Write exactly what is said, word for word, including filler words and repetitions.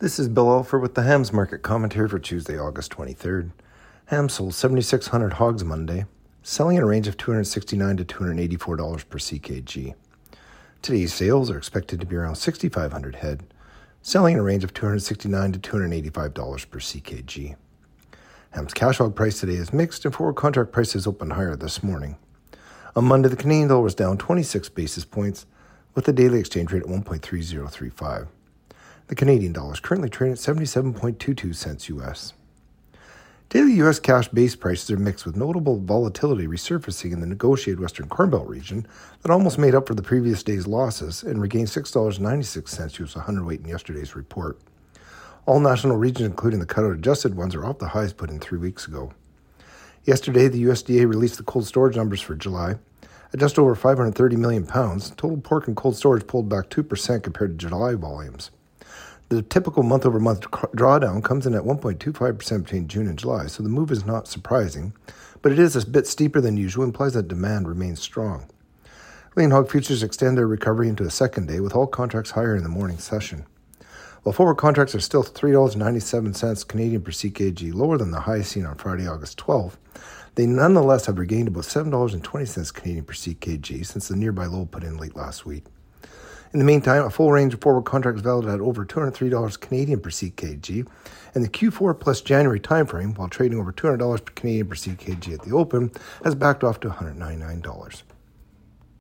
This is Bill Alford with the Hams Market Commentary for Tuesday, August twenty-third. Hams sold seventy-six hundred hogs Monday, selling in a range of two hundred sixty-nine dollars to two hundred eighty-four dollars per C K G. Today's sales are expected to be around sixty-five hundred head, selling in a range of two hundred sixty-nine dollars to two hundred eighty-five dollars per C K G. Hams cash hog price today is mixed and forward contract prices opened higher this morning. On Monday, the Canadian dollar was down twenty-six basis points with the daily exchange rate at one point three zero three five. The Canadian dollar is currently trading at seventy-seven point two two cents U S. Daily U S cash base prices are mixed with notable volatility resurfacing in the negotiated Western Corn Belt region that almost made up for the previous day's losses and regained six dollars and ninety-six cents U S one hundredweight in yesterday's report. All national regions, including the cutout adjusted ones, are off the highs put in three weeks ago. Yesterday, the U S D A released the cold storage numbers for July. At just over five hundred thirty million pounds, total pork and cold storage pulled back two percent compared to July volumes. The typical month-over-month drawdown comes in at one point two five percent between June and July, so the move is not surprising, but it is a bit steeper than usual and implies that demand remains strong. Lean hog futures extend their recovery into a second day, with all contracts higher in the morning session. While forward contracts are still three dollars and ninety-seven cents Canadian per C K G, lower than the high seen on Friday, August twelfth, they nonetheless have regained about seven dollars and twenty cents Canadian per C K G since the nearby low put in late last week. In the meantime, a full range of forward contracts valued at over two hundred three dollars Canadian per C K G and the Q four plus January timeframe, while trading over two hundred dollars Canadian per C K G at the open, has backed off to one hundred ninety-nine dollars.